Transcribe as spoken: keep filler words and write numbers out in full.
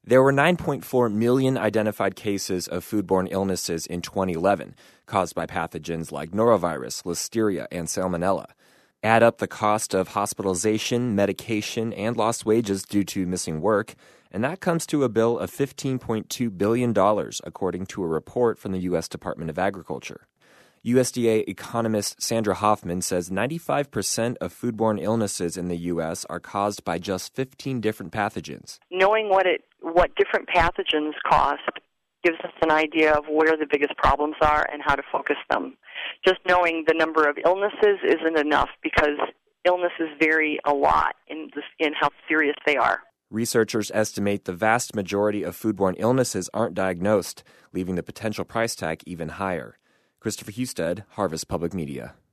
There were nine point four million identified cases of foodborne illnesses in twenty eleven, caused by pathogens like norovirus, listeria, and salmonella. Add up the cost of hospitalization, medication, and lost wages due to missing work, and that comes to a bill of fifteen point two billion dollars, according to a report from the U S Department of Agriculture. U S D A economist Sandra Hoffman says ninety-five percent of foodborne illnesses in the U S are caused by just fifteen different pathogens. Knowing what it what different pathogens cost gives us an idea of where the biggest problems are and how to focus them. Just knowing the number of illnesses isn't enough because illnesses vary a lot in, the, in how serious they are. Researchers estimate the vast majority of foodborne illnesses aren't diagnosed, leaving the potential price tag even higher. Christopher Husted, Harvest Public Media.